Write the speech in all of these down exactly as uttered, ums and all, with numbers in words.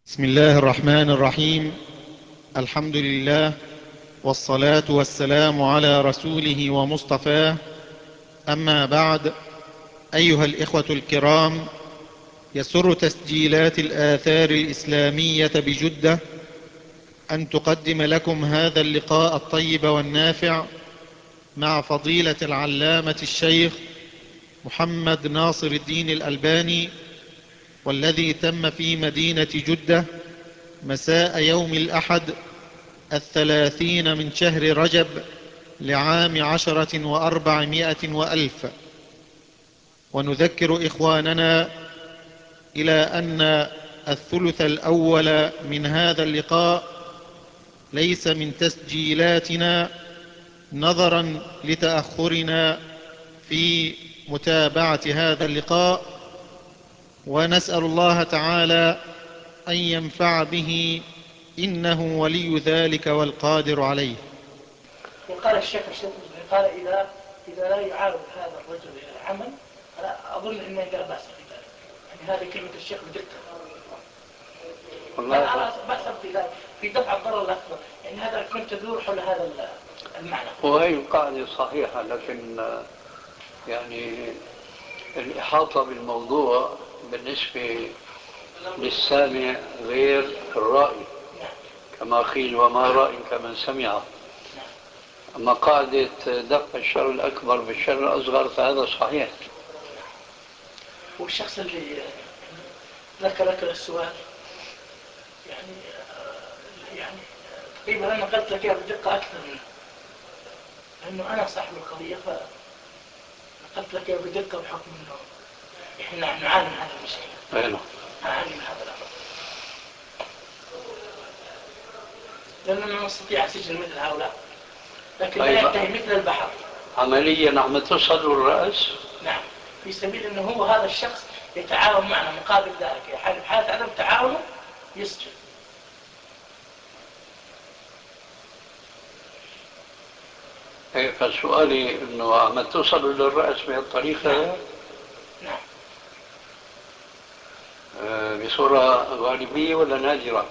بسم الله الرحمن الرحيم. الحمد لله، والصلاة والسلام على رسوله ومصطفاه. أما بعد، أيها الإخوة الكرام، يسر تسجيلات الآثار الإسلامية بجدة أن تقدم لكم هذا اللقاء الطيب والنافع مع فضيلة العلامة الشيخ محمد ناصر الدين الألباني، والذي تم في مدينة جدة مساء يوم الأحد الثلاثين من شهر رجب لعام عشرة وأربعمائة وألف. ونذكر إخواننا إلى أن الثلث الأول من هذا اللقاء ليس من تسجيلاتنا نظرا لتأخرنا في متابعة هذا اللقاء، ونسأل الله تعالى أن ينفع به، إنه ولي ذلك والقادر عليه. وقال الشيخ الشاطبي قال إذا إذا لا يعاود هذا الرجل إلى العمل أنا أظن أنه لا بأس في ذلك. يعني هذه كلمة الشيخ بدقة. لا أرى بأس في ذلك في دفع الضرر الأكبر. يعني هذا كنت تدور حول هذا المعنى. وهي القاعدة صحيحة، لكن يعني الإحاطة بالموضوع بالنسبة للسامع غير الرائي، كما قيل وما رأي كمن سمع. أما قاعدة دفع الشر الأكبر بالشر الأصغر فهذا صحيح. والشخص اللي ذكر لك السؤال يعني يعني تقريبا أنا قلت لك بدقة أكثر منه، لأنه أنا صاحب القضية فقلت لك بدقة بحكم أنه إحنا نعاني من هذا المشكلة. أيوه. نعاني من هذا الأمر، لأننا نستطيع سجن مثل هؤلاء، لكن لا ينتهي مثل البحر. عمليا عم تصل الرأس. نعم، في سبيل أنه هو هذا الشخص يتعاون معنا مقابل ذلك، في حالة عدم تعاونه يسجن. فسؤالي أنه عم توصل للرأس بهالطريقة. نعم. نعم. بصورة غالبية ولا نادرة؟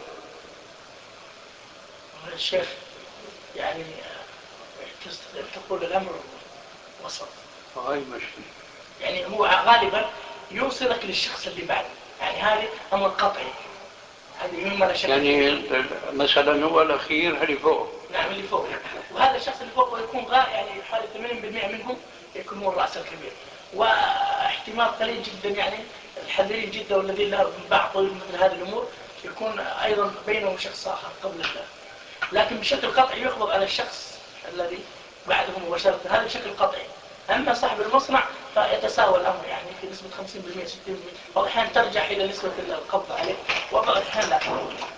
الشيخ يعني تقول الأمر وسط. هاي مشكلة. يعني هو غالبا يوصلك للشخص اللي بعده، يعني هذه أمر قطعي، هذه مما لا شك. يعني مثلا هو الأخير اللي فوق. نعم، اللي فوق، وهذا الشخص اللي فوق يكون غاء، يعني حوالي ثمانين بالمئة منهم يكون هو الرأس الكبير، واحتمال قليل جدا يعني الحذرين جدا والذين لهم باع طويل مثل هذه الأمور يكون أيضا بينه شخص آخر قبل الله، لكن بشكل قطعي يخبط على الشخص الذي بعده مباشرة، هذا بشكل قطعي. أما صاحب المصنع فيتساوى الأمر، يعني في نسبة خمسين بالمئة ستين بالمئة، بعض الأحيان ترجع إلى نسبة القبض عليه، وبعض الأحيان لا.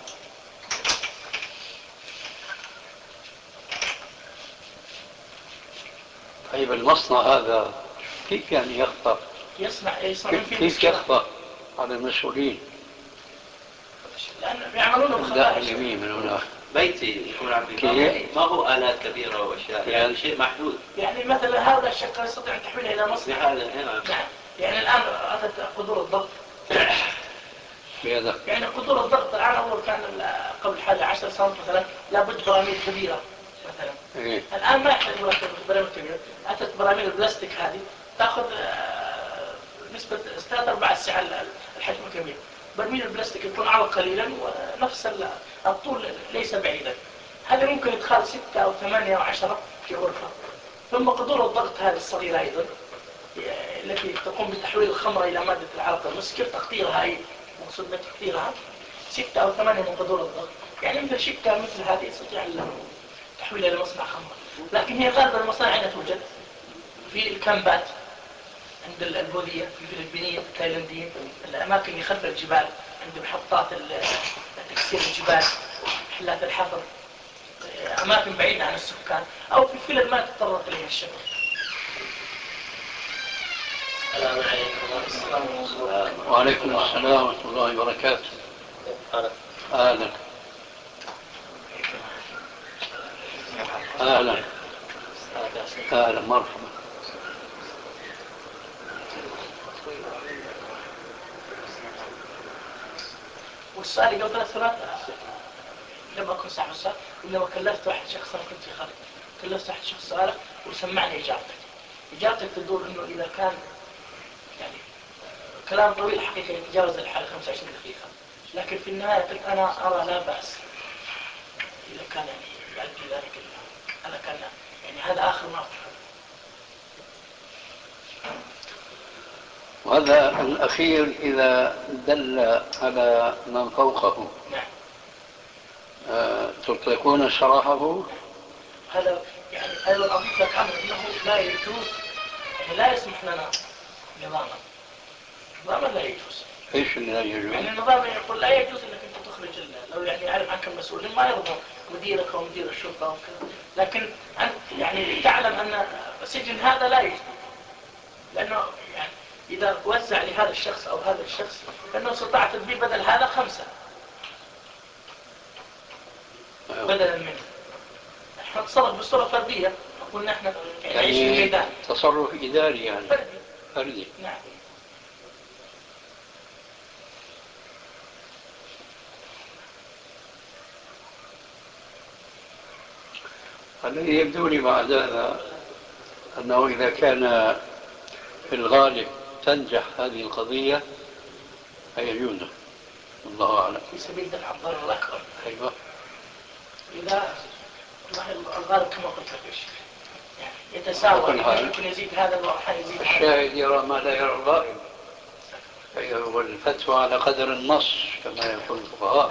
طيب المصنع هذا كيف يعني يخطأ؟ يصنع يصنعون فيه كيف يخطأ على المسؤولين؟ لأن يعملون بخطأ. اليمين من هناك بيتي يكون عم ما هو آلات كبيرة وأشياء، يعني شيء محدود. يعني مثلا هذا الشق يستطيع أن تحويله إلى مصنع. نعم. يعني الآن أتت قدور الضغط. بيدك. يعني قدور الضغط الآن أول كان قبل حوالي عشر سنوات مثلا لابد براميل كبيرة مثلا. إيه؟ الآن ما يحتاج براميل كبيرة، أتت براميل البلاستيك هذه تأخذ نسبة ثلاث أرباع السعة الحجم الكبير. برميل البلاستيك يكون عرض قليلا ونفس الطول ليس بعيدا، هذا ممكن يدخل ستة أو ثمانية أو عشرة في غرفة. ثم قدور الضغط هذه الصغيرة أيضا التي تقوم بتحويل الخمرة إلى مادة العرق المسكر، تقطيرها هي مقصود بتقطيرها ستة أو ثمانية من قدور الضغط، يعني مثل شكة مثل هذه يستطيع تحويلها إلى مصنع خمرة. لكن هي غالبا المصانع عندها توجد في الكامبات عند البوذية، في الفلبينيين، التايلانديين، الأماكن اللي خلف الجبال عند محطات تكسير الجبال، محلات الحفر، أماكن بعيدة عن السكان، أو في فلل ما تتطرق إليها الشبكة. السلام عليكم. وعليكم السلام ورحمة الله وبركاته. أهلا أهلا أهلا مرحبا. والسؤال اللي قبل ثلاث سنوات لما أكون صاحب السؤال، ولما كلفت واحد شخص أنا كنت في خارج، كلفت واحد شخص سؤالك وسمعني إجابتك. إجابتك تدور إنه إذا كان يعني كلام طويل حقيقة يتجاوز الحالة خمسة وعشرين دقيقة، لكن في النهاية قلت أنا أرى لا بأس إذا كان يعني يؤدي ذلك أنا كان يعني هذا آخر ما أفعل. وهذا الأخير إذا دل على من فوقه نعم. أه تطلقون سراحه؟ هذا يعني أيضا أضيف لك أمر أنه لا يجوز، يعني لا يسمح لنا نظاما نظاما لا يجوز. ايش اللي لا يجوز؟ يعني النظام يقول لا يجوز انك انت تخرج لو يعني يعلم عنك المسؤولين ما يرضى مديرك او مدير الشرطه او كذا، لكن انت يعني تعلم ان سجن هذا لا يجوز، لانه يعني اذا وزع لهذا الشخص او هذا الشخص لانه استطاع تدبير بدل هذا خمسه بدلا منه. احنا نتصرف بصوره فرديه، قلنا احنا نعيش في الميدان. تصرف اداري يعني فردي. فردي. نعم. الذي يبدو لي بعد هذا أنه إذا كان في الغالب تنجح هذه القضية فيجوز، الله أعلم. في سبيل دفع الضرر الأكبر. أيوة. إذا الغالب كما قلت لك إيش يعني يتساوى، يمكن يزيد هذا الواحد يزيد هذا. الشاهد يرى ما لا يرى الغائب، والفتوى على قدر النص كما يقول الفقهاء.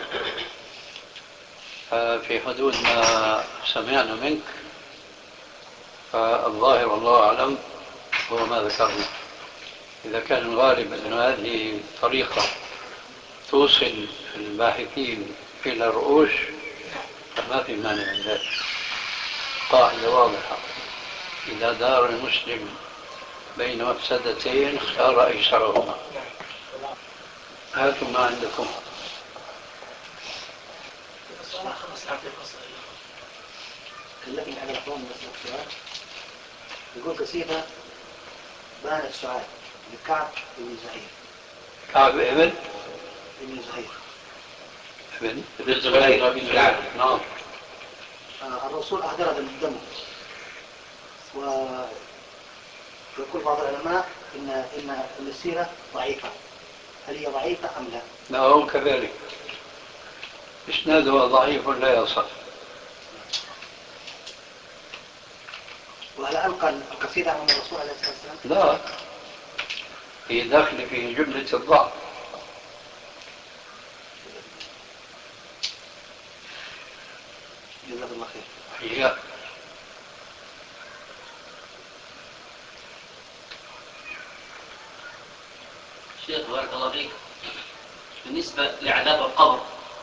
في حدود ما سمعنا منك فالظاهر والله أعلم هو ما ذكرنا. إذا كان الغالب أن هذه الطريقة توصل الباحثين إلى الرؤوس فما في مانع من ذلك. قاعدة واضحة: إذا دار المسلم بين مفسدتين اختار أيسرهما. هاتوا ما عندكم. كلمني على الأخوان من السؤال. يقول قصيدة بان السؤال لكعب بن زهير. كعب ابن بن زهير. ابن ابن زهير بن زهير. نعم. الرسول أهدر دمه، ويقول بعض العلماء إن إن السيرة ضعيفة. هل هي ضعيفة أم لا؟ لا، هو كذلك، إسنادها ضعيف لا يصح. وهل ألقى القصيدة عن الرسول عليه الصلاة والسلام؟ لا، هي داخل في جملة الضعف. جزاك الله خير. هي شيخ بارك الله فيك، بالنسبة لعذاب القبر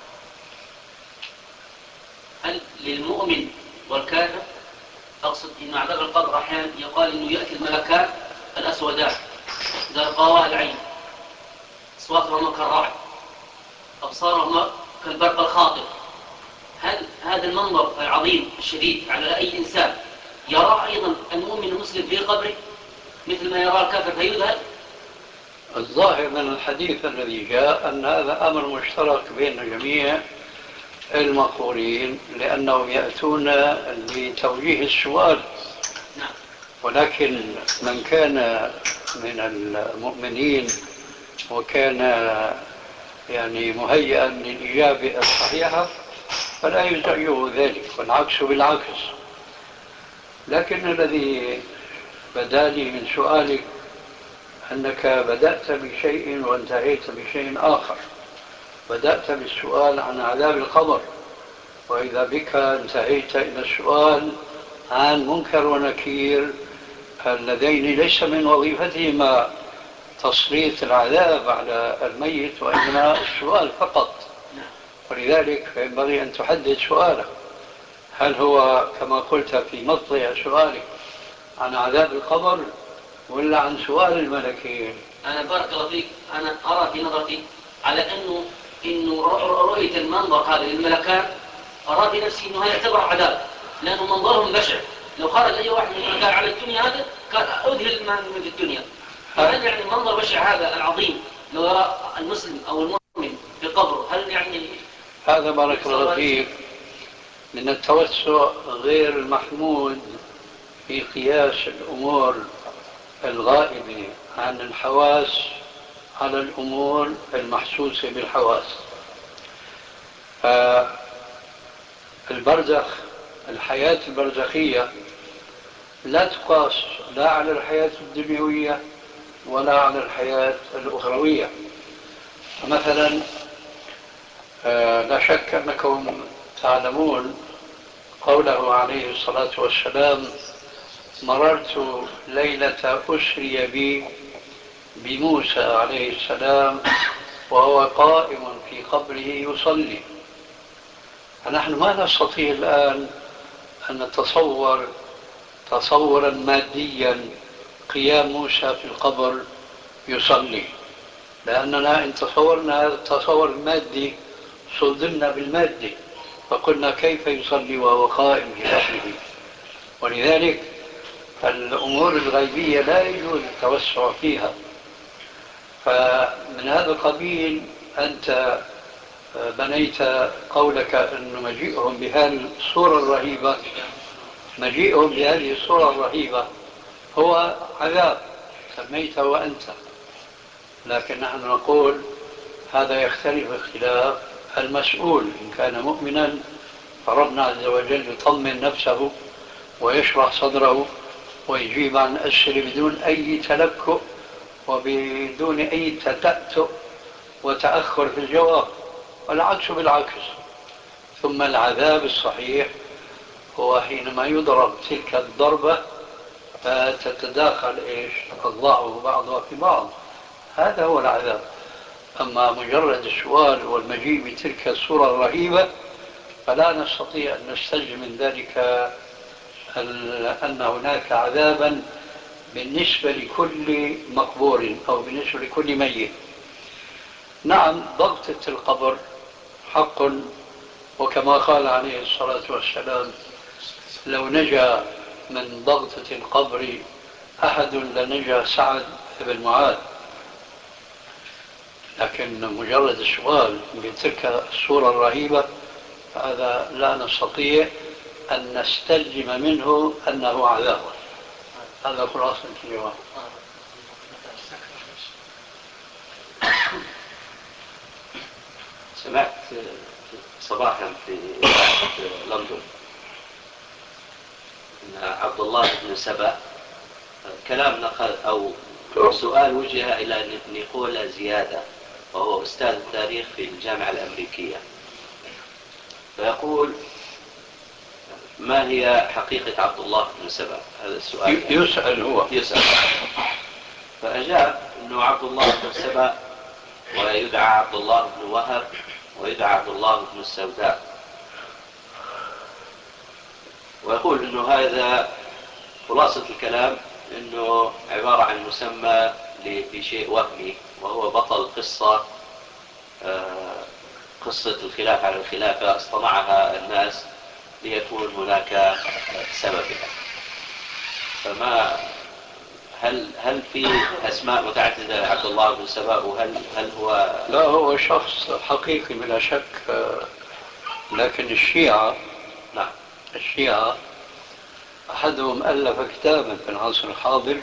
هل للمؤمن والكافر؟ أقصد أن عذاب القبر أحيانا يقال أنه يأتي الملكان الأسودان زرقاء العين، أصواتهما كالرعد، أبصارهما كالبرق الخاطف. هل هذا المنظر العظيم الشديد على أي إنسان يرى أيضا المؤمن المسلم في قبره مثل ما يرى الكافر فيذهل؟ الظاهر من الحديث الذي جاء أن هذا أمر مشترك بين جميع المقبورين، لأنهم يأتون لتوجيه السؤال. ولكن من كان من المؤمنين وكان يعني مهيئا للإجابة الصحيحة فلا يزعجه ذلك، والعكس بالعكس. لكن الذي بدا لي من سؤالك أنك بدأت بشيء وانتهيت بشيء آخر. بدأت بالسؤال عن عذاب القبر، وإذا بك انتهيت إلى السؤال عن منكر ونكير اللذين ليس من وظيفتهما تسليط العذاب على الميت وإنما السؤال فقط. ولذلك ينبغي أن تحدد سؤالك، هل هو كما قلت في مطلع سؤالك عن عذاب القبر ولا عن سؤال الملكين؟ أنا بارك الله فيك، أنا أرى في نظرتي على أنه إنه رؤية المنظر هذا للملكان أرى في نفسي أنه يعتبر عذاب، لأنه منظرهم بشع. لو خرج أي واحد من الملكان على الدنيا هذا كان أذهل من في الدنيا. فهل يعني المنظر بشع هذا العظيم لو يرى المسلم أو المؤمن في قبره هل يعني هذا بارك الله فيك من التوسع غير المحمود في قياس الأمور الغائبة عن الحواس على الأمور المحسوسة بالحواس. فالبرزخ، الحياة البرزخية لا تقاس لا على الحياة الدنيوية ولا على الحياة الأخروية. مثلا لا شك أنكم تعلمون قوله عليه الصلاة والسلام: مررت ليلة أسري بي بموسى عليه السلام وهو قائم في قبره يصلي. فنحن ما نستطيع الآن أن نتصور تصورا ماديا قيام موسى في القبر يصلي، لأننا إن تصورنا هذا التصور المادي صدمنا بالمادة فقلنا كيف يصلي وهو قائم في قبره. ولذلك الأمور الغيبية لا يجوز التوسع فيها. فمن هذا القبيل أنت بنيت قولك أن مجيئهم بهذه الصورة الرهيبة مجيئهم بهذه الصورة الرهيبة هو عذاب سميته أنت، لكن نحن نقول هذا يختلف اختلاف المسؤول. إن كان مؤمنا فربنا عز وجل يطمن نفسه ويشرح صدره ويجيب عن أسئلة بدون أي تلكؤ وبدون أي تتأتؤ وتأخر في الجواب، والعكس بالعكس. ثم العذاب الصحيح هو حينما يضرب تلك الضربة فتتداخل إيش أضلاعه بعضها في بعض، هذا هو العذاب. أما مجرد السؤال والمجيء بتلك الصورة الرهيبة فلا نستطيع أن نستنتج من ذلك أن هناك عذابا بالنسبة لكل مقبور أو بالنسبة لكل ميت. نعم ضغطة القبر حق، وكما قال عليه الصلاة والسلام: لو نجا من ضغطة القبر أحد لنجا سعد بن معاذ. لكن مجرد السؤال بتلك الصورة الرهيبة هذا لا نستطيع أن نستلزم منه أنه عذاب. هذا خلاصة الجواب. سمعت صباحا في لندن أن عبد الله بن سبأ كلام نقل أو سؤال وجه إلى نيقولا زيادة، وهو أستاذ التاريخ في الجامعة الأمريكية، فيقول: ما هي حقيقة عبد الله بن سبأ؟ هذا السؤال يعني. يسأل هو يسأل فأجاب أنه عبد الله بن سبأ ويدعى عبد الله بن وهب ويدعى عبد الله بن السوداء، ويقول أنه هذا خلاصة الكلام أنه عبارة عن مسمى لشيء وهمي، وهو بطل قصة قصة الخلاف على الخلافة اصطنعها الناس ليكون هناك سببها. فما هل هل في أسماء متعددة عبد الله بن سبأ، وهل هل هو لا هو شخص حقيقي بلا شك، لكن الشيعة نعم الشيعة أحدهم ألف كتابا في العصر الحاضر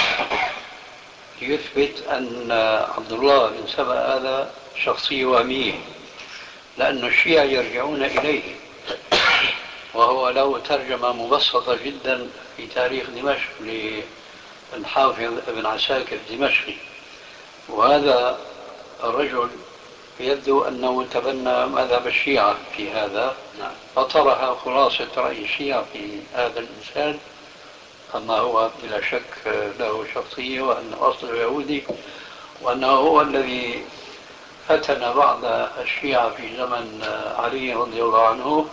يثبت أن عبد الله بن سبأ هذا شخصية وهمية، لأن الشيعة يرجعون إليه، وهو له ترجمة مبسطة جدا في تاريخ دمشق للحافظ ابن عساكر الدمشقي. وهذا الرجل يبدو أنه تبنى مذهب الشيعة في هذا، فطرح خلاصة رأي الشيعة في هذا الإنسان. أما هو بلا شك له شخصية وأنه أصله يهودي، وأنه هو الذي فتن بعض الشيعة في زمن علي رضي الله عنه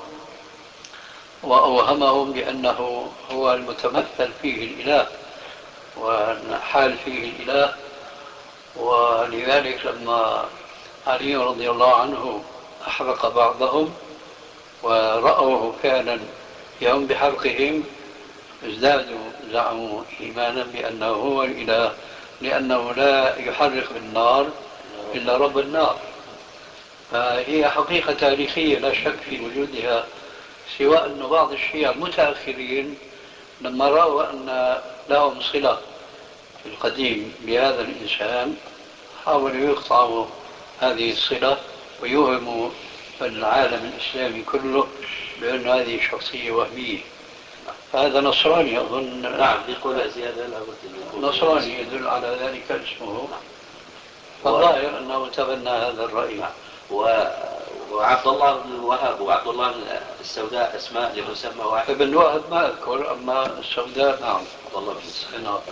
وأوهمهم بأنه هو المتمثل فيه الإله وحال فيه الإله. ولذلك لما علي رضي الله عنه أحرق بعضهم ورأوه فعلا يوم بحرقهم ازدادوا زعموا إيمانا بأنه هو الإله، لأنه لا يحرق بالنار إلا رب النار. فهي حقيقة تاريخية لا شك في وجودها، سواء أن بعض الشيعة المتأخرين لما رأوا أن لهم صلة في القديم بهذا الإنسان حاولوا يقطعوا هذه الصلة ويوهموا العالم الإسلامي كله بأن هذه شخصية وهمية. هذا نصراني أظن. نعم يقول زيادة لابد نصراني يدل على ذلك اسمه. فالظاهر أنه تبنى هذا الرأي. نعم. و... وعبد الله بن الوهاب وعبد الله بن السوداء اسماء لمسمى واحد. ابن وهب ما أذكر، أما السوداء نعم. عبد الله بن السوداء. نعم.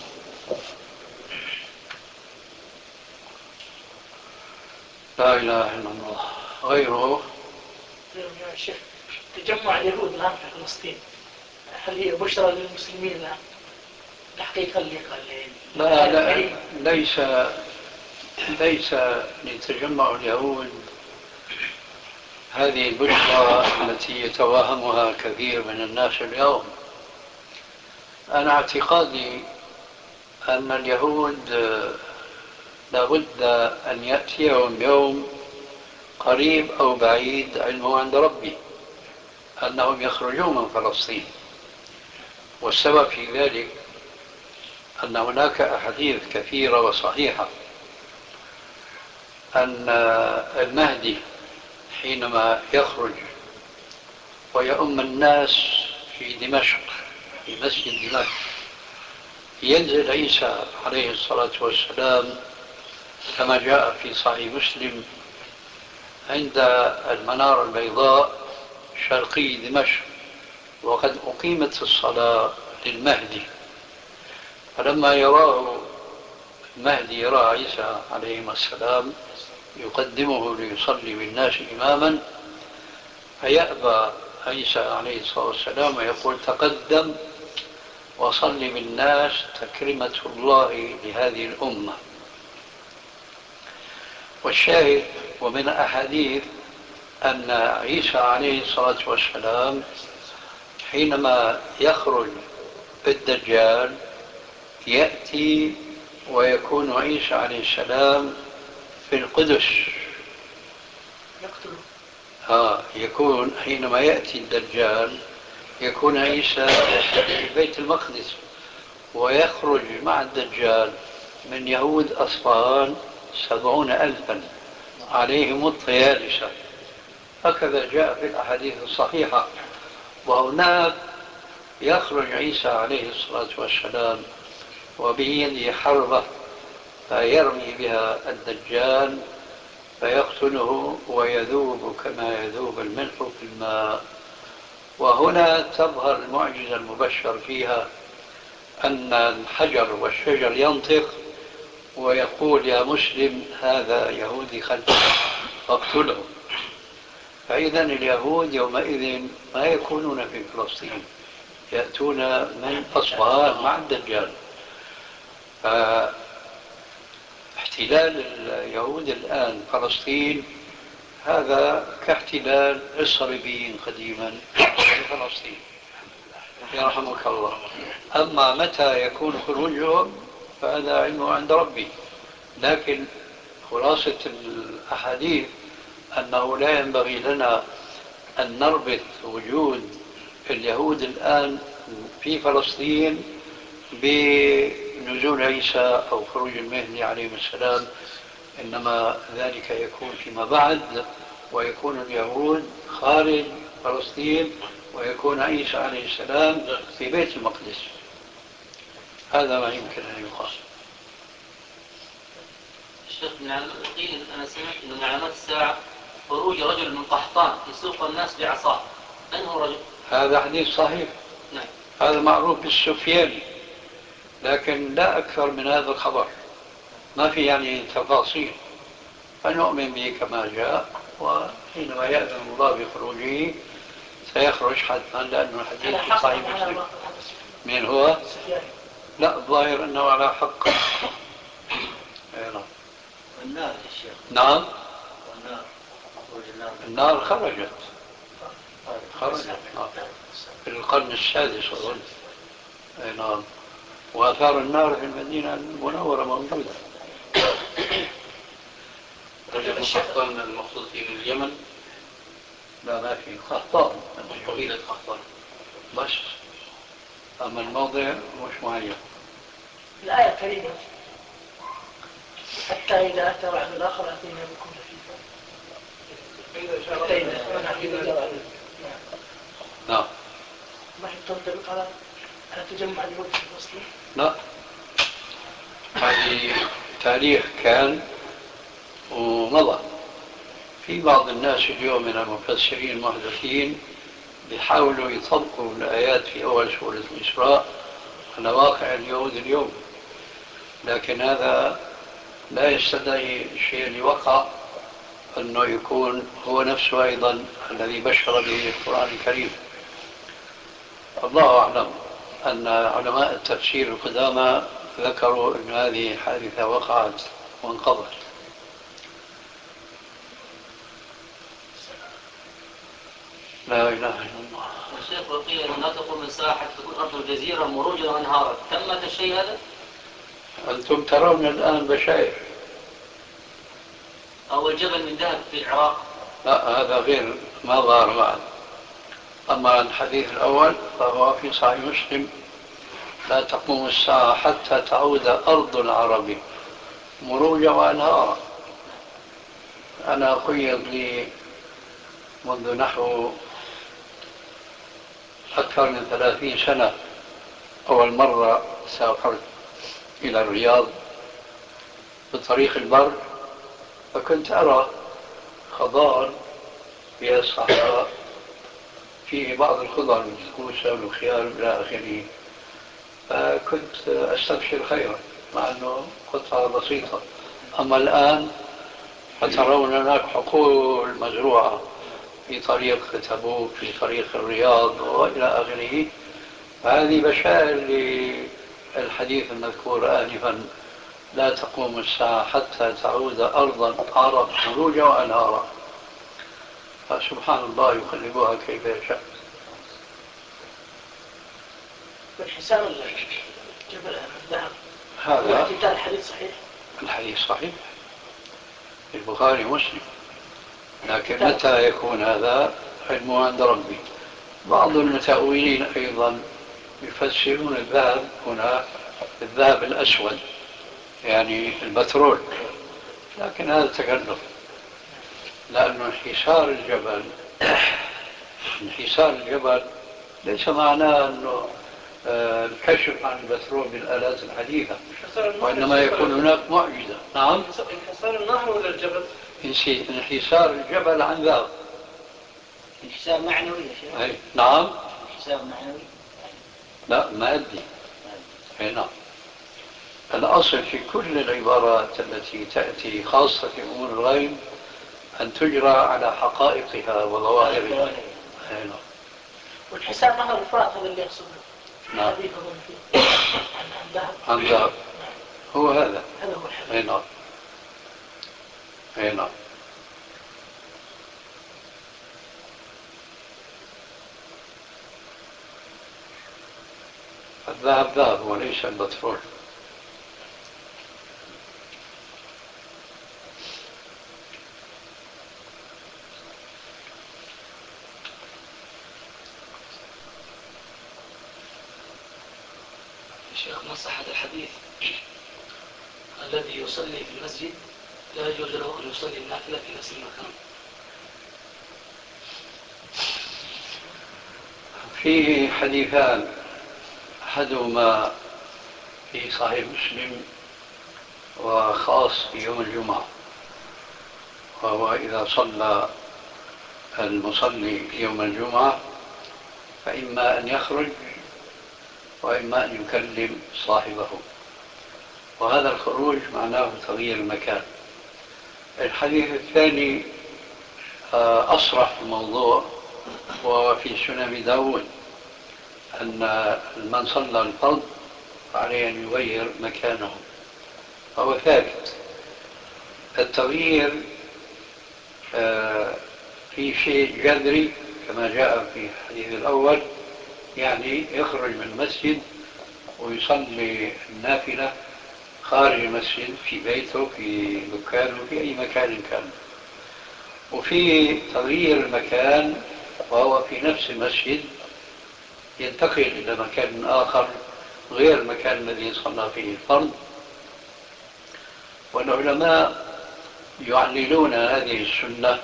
لا إله إلا الله. غيره يا شيخ، تجمع اليهود الآن في فلسطين هل هي بشرى للمسلمين الآن؟ الحقيقة اللي قال لا لا ليس ليس لتجمع اليهود هذه البشرى التي يتوهمها كثير من الناس اليوم. أنا اعتقادي أن اليهود لابد أن يأتيهم يوم قريب أو بعيد علمه عند ربي أنهم يخرجون من فلسطين. والسبب في ذلك أن هناك أحاديث كثيرة وصحيحة أن المهدي حينما يخرج ويؤم الناس في دمشق في مسجد دمشق ينزل عيسى عليه الصلاة والسلام كما جاء في صحيح مسلم عند المنارة البيضاء شرقي دمشق وقد أقيمت الصلاة للمهدي. فلما يراه المهدي يرى عيسى عليه السلام يقدمه ليصلي بالناس إماما فيأبى عيسى عليه الصلاة والسلام ويقول تقدم وصل بالناس تكرمة الله لهذه الأمة. والشاهد ومن أحاديث أن عيسى عليه الصلاة والسلام حينما يخرج الدجال يأتي ويكون عيسى عليه السلام في القدس. يقتله. آه يكون حينما يأتي الدجال يكون عيسى في بيت المقدس ويخرج مع الدجال من يهود أصفهان سبعون ألفا عليهم الطيالسة. هكذا جاء في الأحاديث الصحيحة. وهناك يخرج عيسى عليه الصلاة والسلام وبيده حربة فيرمي بها الدجال فيقتله ويذوب كما يذوب الملح في الماء. وهنا تظهر المعجزة المبشر فيها أن الحجر والشجر ينطق ويقول يا مسلم هذا يهودي خلفك فاقتله. فإذا اليهود يومئذ ما يكونون في فلسطين، يأتون من أصفهان مع الدجال. فاحتلال اليهود الآن فلسطين هذا كاحتلال الصليبيين قديما لفلسطين يرحمك الله. أما متى يكون خروجهم فهذا علمه عند ربي. لكن خلاصة الأحاديث أنه لا ينبغي لنا أن نربط وجود اليهود الآن في فلسطين بنزول عيسى أو خروج المهدي عليه السلام، إنما ذلك يكون فيما بعد ويكون اليهود خارج فلسطين ويكون عيسى عليه السلام في بيت المقدس. هذا ما يمكن أن يقال. الشيخ قيل أنا سمعت أنه من علامات الساعة خروج رجل من قحطان يسوق الناس بعصاه. من هو رجل؟ هذا حديث صحيح. نعم. هذا معروف بالسفياني لكن لا أكثر من هذا الخبر، ما في يعني تفاصيل، فنؤمن به كما جاء. وحينما يأذن الله بخروجه سيخرج حتما لأنه الحديث في صحيح مسلم. من هو؟ السفياني. لا الظاهر أنه على حق. النار يا شيخ. نعم. والنار خروج النار. النار خرجت خرجت نعم. في القرن السادس أظن. نعم. وآثار النار في المدينة المنورة موجودة. رجل قحطان المقصود في اليمن؟ لا ما في قحطان، قبيلة قحطان بس، أما الموضع مش معين. الآية كريمة حتى إذا أتى وعد الآخر أتينا بكم لفيفا. نعم. ما هي تنطبق على على تجمع اليهود في فلسطين؟ لا، هذه تاريخ كان ومضى. في بعض الناس اليوم من المفسرين المحدثين بيحاولوا يطبقوا الآيات في أول سورة الإسراء على واقع اليهود اليوم، لكن هذا لا يستدعي الشيء اللي وقع أنه يكون هو نفسه أيضا الذي بشر به القرآن الكريم. الله أعلم أن علماء التفسير القدامى ذكروا أن هذه حادثة وقعت وانقضت. لا إله إلا الله. الشيخ وقيل أن لا تقوم الساعة حتى تكون أرض الجزيرة مروجا وأنهارا، تمت الشيء هذا؟ أنتم ترون الآن بشائر. أو الجبل من ذهب في العراق؟ لا، هذا غير ما ظهر بعد. أما الحديث الأول فهو في صحيح مسلم: لا تقوم الساعة حتى تعود أرض العرب مروجا وأنهارا. أنا قيض لي منذ نحو أكثر من ثلاثين سنة أول مرة سافرت إلى الرياض بطريق البر، فكنت أرى خضار في الصحراء فيه بعض الخضر مثل الكوسة والخيار إلى آخره، فكنت أستبشر خيرا مع أنه قطعة بسيطة. أما الآن فترون هناك حقول مزروعة في طريق تبوك، في طريق الرياض وإلى آخره. فهذه بشائر للحديث المذكور آنفا: لا تقوم الساعة حتى تعود أرضا عرب مروجا وأنهارا. فسبحان الله يقلبها كيف يشاء. والحسام الجبل الذهب هذا اعتدال الحديث صحيح؟ الحديث صحيح في البخاري ومسلم، لكن متى يكون هذا علمه عند ربي. بعض المتأولين أيضا يفسرون الذهب هنا الذهب الأسود، يعني البترول، لكن هذا تكلف، لأنه انحسار الجبل انحسار الجبل ليس معناه أنه آه الكشف عن البترول بالآلات الحديثة، وإنما يكون هناك معجزة. نعم. انحسار النهر ولا الجبل؟ انحسار الجبل عن ذهب. انحسار معنوي يا شيخ. أي نعم. انحسار معنوي. لا مادي. أي نعم. الأصل في كل العبارات التي تأتي خاصة في أمور الغيب أن تجرى على حقائقها وظواهرها. أي نعم. والحساب نهر الفرات هذا اللي يقصده. نعم. حديث أظن فيه عن ذهب. عن ذهب. هو هذا. هذا هو الحديث. أي نعم. أي نعم. الذهب ذهب وليس البترول. شيخ، من صحة الحديث الذي يصلي في المسجد لا يجوز له أن يصلي النافلة في نفس المكان؟ فيه حديثان، أحدهما في صحيح مسلم وخاص في يوم الجمعة، وهو إذا صلى المصلي يوم الجمعة فإما أن يخرج وإما أن يكلم صاحبه، وهذا الخروج معناه تغيير المكان. الحديث الثاني أصرح في الموضوع، وهو في سنن داود أن من صلى الفرض عليه أن يغير مكانه، فهو ثابت. التغيير في شيء جذري كما جاء في الحديث الأول، يعني يخرج من المسجد ويصلي النافلة خارج المسجد في بيته في دكانه في أي مكان كان، وفي تغيير المكان وهو في نفس المسجد ينتقل إلى مكان آخر غير المكان الذي صلى فيه الفرض. والعلماء يعللون هذه السنة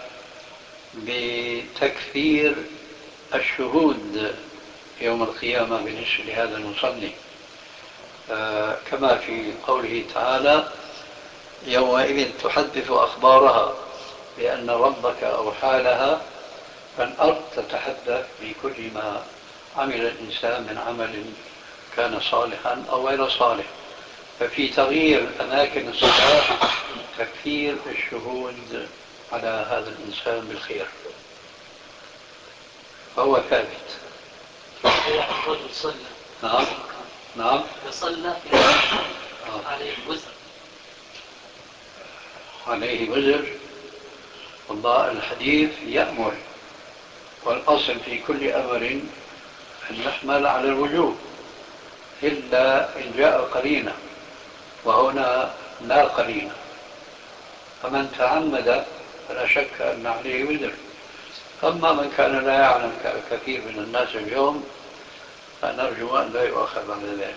بتكثير الشهود يوم القيامة بالنسبة لهذا المصلي، آه كما في قوله تعالى: يومئذ تحدث أخبارها بأن ربك أوحى لها، فالأرض تتحدث بكل ما عمل الإنسان من عمل كان صالحا أو غير صالح. ففي تغيير أماكن الصلاة تكثير الشهود على هذا الإنسان بالخير، فهو ثابت. الرجل صلى نعم نعم صلى عليه وزر عليه وزر. والله الحديث يأمر، والأصل في كل أمر أن يحمل على الوجوب إلا إن جاء قرينة، وهنا لا قرينة. فمن تعمد فلا شك أن عليه وزر. أما من كان لا يعلم كثير من الناس اليوم فنرجو أن لا يؤخذ على ذلك.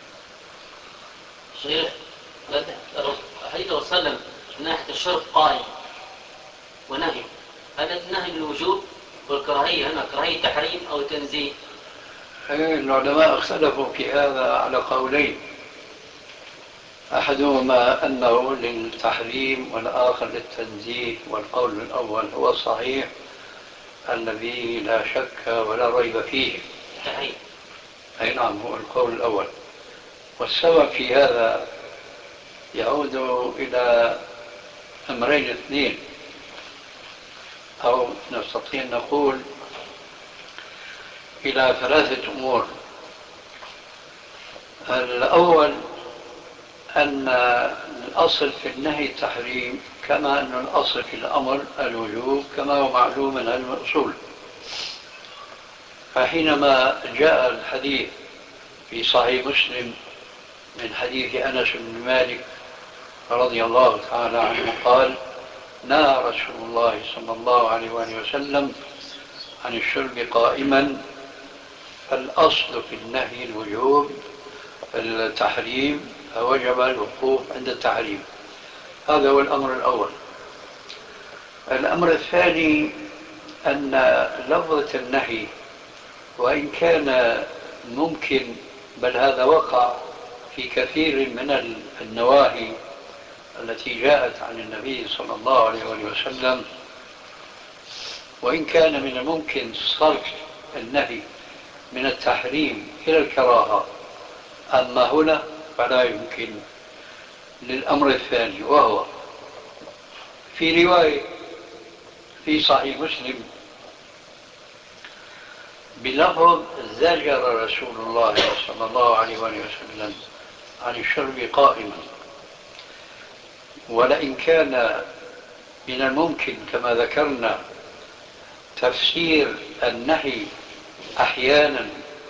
شيخ، هل لو سلم من ناحية الشرط قائم ونهي، هل النهي للوجوب والكراهية هنا كراهية تحريم أو تنزيه؟ العلماء اختلفوا في هذا على قولين، أحدهما أنه للتحريم والآخر للتنزيه، والقول الأول هو الصحيح الذي لا شك ولا ريب فيه. تحريم. أي نعم، هو القول الأول. والسبب في هذا يعود إلى أمرين اثنين، أو نستطيع أن نقول إلى ثلاثة أمور. الأول أن الأصل في النهي التحريم، كما أن الأصل في الأمر الوجوب، كما هو معلوم من الأصول. فحينما جاء الحديث في صحيح مسلم من حديث أنس بن مالك رضي الله تعالى عنه قال: نهى رسول الله صلى الله عليه وآله وسلم عن الشرب قائما، فالأصل في النهي الوجوب التحريم، فوجب الوقوف عند التحريم. هذا هو الأمر الأول. الأمر الثاني أن لفظة النهي وإن كان ممكن، بل هذا وقع في كثير من النواهي التي جاءت عن النبي صلى الله عليه وسلم، وإن كان من الممكن صرف النهي من التحريم إلى الكراهة، أما هنا فلا يمكن للأمر الثاني، وهو في رواية في صحيح مسلم بلفظ: زجر رسول الله صلى الله عليه وسلم عن الشرب قائما. ولئن كان من الممكن كما ذكرنا تفسير النهي أحيانا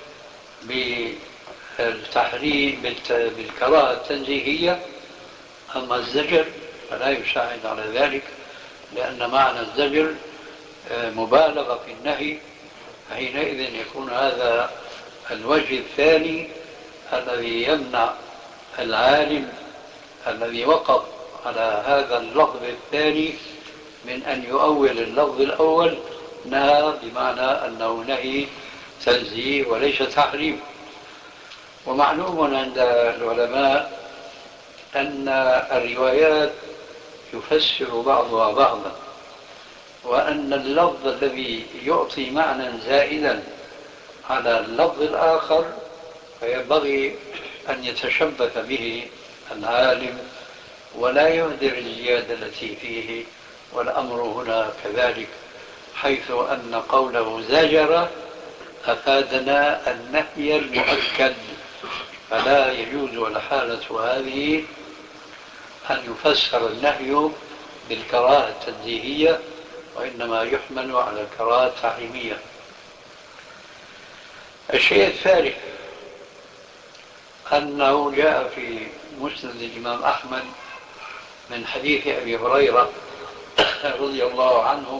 بالتحريم بالكراهة التنزيهية، أما الزجر فلا يساعد على ذلك، لأن معنى الزجر مبالغة في النهي، حينئذ يكون هذا الوجه الثاني الذي يمنع العالم الذي وقف على هذا اللفظ الثاني من أن يؤول اللفظ الأول نهى، بمعنى أنه نهي تنزيه وليس تحريم. ومعلوم عند العلماء أن الروايات يفسر بعضها بعضا، وأن اللفظ الذي يعطي معنى زائدا على اللفظ الآخر فينبغي أن يتشبث به العالم ولا يهدر الزيادة التي فيه. والأمر هنا كذلك، حيث أن قوله زجر أفادنا النهي المؤكد، فلا يجوز ولا حالة هذه أن يفسر النهي بالكراهة التنزيهية، وإنما يحمل على الكراهة التحريمية. الشيء الثالث أنه جاء في مسند الإمام أحمد من حديث أبي هريرة رضي الله عنه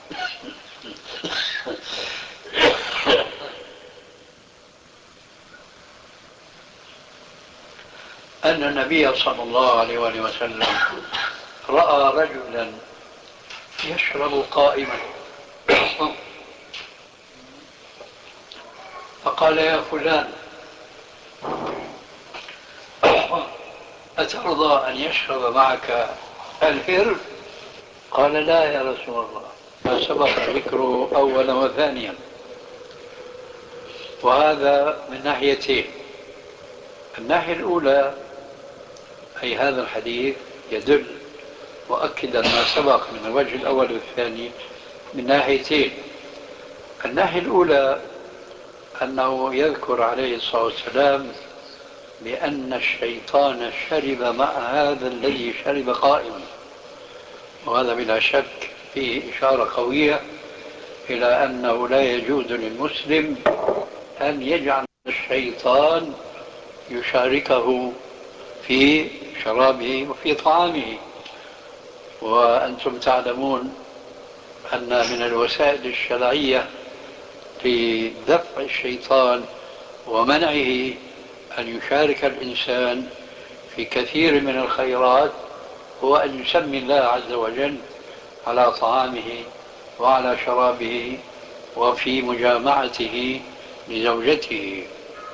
أن النبي صلى الله عليه وسلم رأى رجلا يشرب قائما فقال يا فلان أترضى أن يشرب معك الهر؟ قال لا يا رسول الله، ما سبق ذكره أولا وثانيا. وهذا من ناحيتين. الناحية الأولى أي هذا الحديث يدل مؤكدا ما سبق من الوجه الأول والثاني من ناحيتين. الناحية الأولى أنه يذكر عليه الصلاة والسلام بأن الشيطان شرب مع هذا الذي شرب قائما، وهذا بلا شك فيه إشارة قوية إلى أنه لا يجوز للمسلم أن يجعل الشيطان يشاركه في شرابه وفي طعامه. وأنتم تعلمون أن من الوسائل الشرعية لدفع الشيطان ومنعه أن يشارك الإنسان في كثير من الخيرات هو أن يسمي الله عز وجل على طعامه وعلى شرابه وفي مجامعته لزوجته.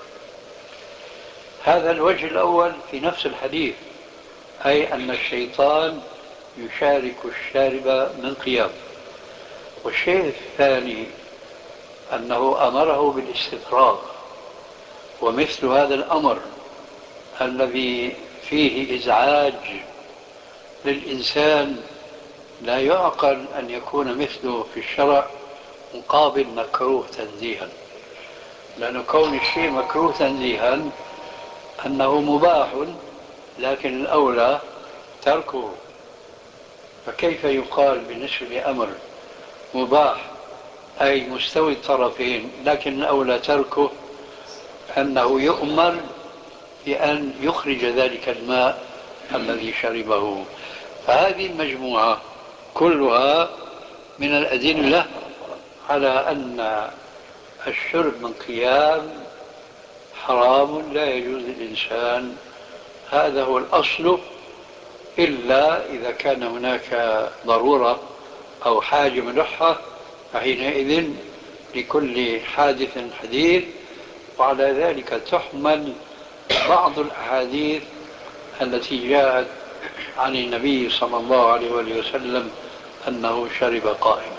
هذا الوجه الأول في نفس الحديث، أي أن الشيطان يشارك الشارب من قيام. والشيء الثاني أنه أمره بالاستفراغ، ومثل هذا الأمر الذي فيه إزعاج للإنسان لا يعقل أن يكون مثله في الشرع مقابل مكروه تنزيها، لأن كون الشيء مكروه تنزيها أنه مباح، لكن الأولى تركه. فكيف يقال بالنسبة لأمر مباح أي مستوي الطرفين لكن الأولى تركه، أنه يؤمر بأن يخرج ذلك الماء الذي شربه؟ فهذه المجموعة كلها من الأدلة على أن الشرب من قيام حرام لا يجوز للإنسان. هذا هو الأصل، إلا إذا كان هناك ضرورة أو حاجة ملحة، فحينئذ لكل حادث حديث. وعلى ذلك تحمل بعض الأحاديث التي جاءت عن النبي صلى الله عليه وسلم أنه شرب قائما.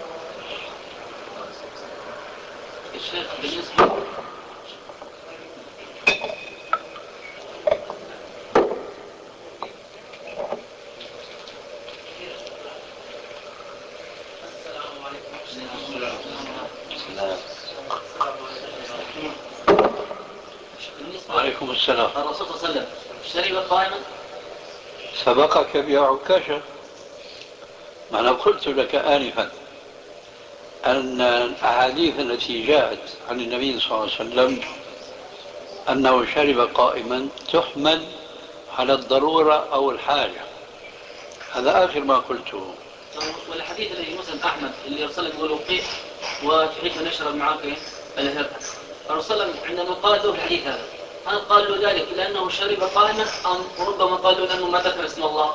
الشيخ بالنسبة عليكم السلام. الرسول صلى الله عليه وسلم شرب قائما؟ سبقك بعكاشة. أنا قلت لك آنفا أن الأحاديث التي جاءت عن النبي صلى الله عليه وسلم أنه شرب قائما تحمل على الضرورة أو الحاجة. هذا آخر ما قلته. والحديث الذي مسلم أحمد اللي أرسل يقول وقيع وتحيث أن نشرب معك الهر، الرسول عندما قال له الحديث هذا هل قال له ذلك لأنه شرب قائما أم ربما قال له لأنه ما ذكر اسم الله؟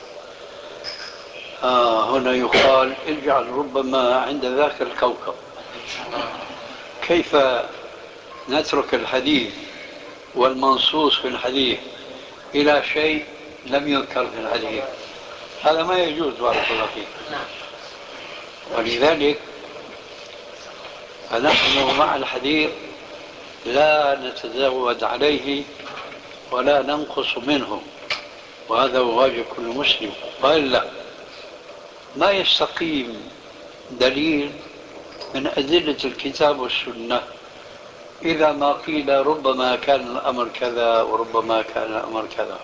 آه هنا يقال اجعل ربما عند ذاك الكوكب. كيف نترك الحديث والمنصوص في الحديث إلى شيء لم يذكر في الحديث؟ هذا ما يجوز بارك الله فيك. ولذلك فنحن مع الحديث لا نتزود عليه ولا ننقص منه، وهذا هو واجب كل مسلم. وإلا ما يستقيم دليل من أدلة الكتاب والسنة إذا ما قيل ربما كان الأمر كذا وربما كان الأمر كذا.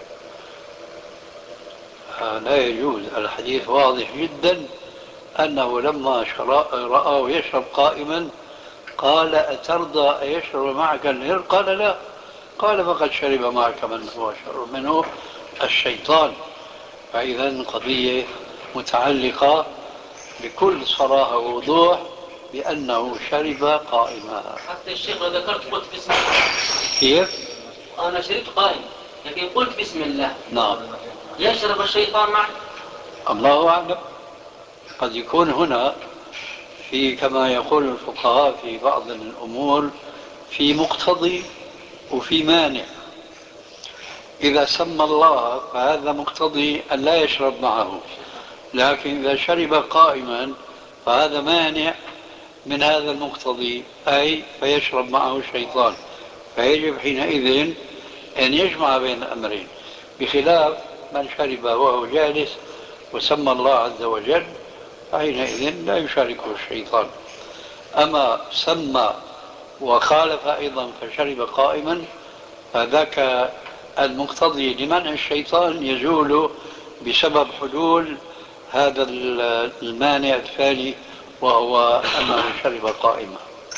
لا يجوز. الحديث واضح جدا أنه لما رآه يشرب قائما قال أترضى أن يشرب معك الهر؟ قال لا، قال فقد شرب معك من هو شر منه الشيطان. فإذا قضية متعلقة بكل صراحة ووضوح بأنه شرب قائما. حتى الشيخ لو ذكرت قلت بسم الله. كيف؟ أنا شربت قائم لكن قلت بسم الله. نعم. يشرب الشيطان معي؟ الله أعلم. قد يكون هنا في كما يقول الفقهاء في بعض الأمور في مقتضي وفي مانع. إذا سمى الله فهذا مقتضي أن لا يشرب معه، لكن إذا شرب قائما فهذا مانع من هذا المقتضي، أي فيشرب معه الشيطان. فيجب حينئذ أن يجمع بين الأمرين، بخلاف من شرب وهو جالس وسمى الله عز وجل فحينئذ لا يشاركه الشيطان. أما سمى وخالف أيضا فشرب قائما فذاك المقتضي لمنع الشيطان يزول بسبب حلول هذا المانع الثاني وهو أنه شرب قائما.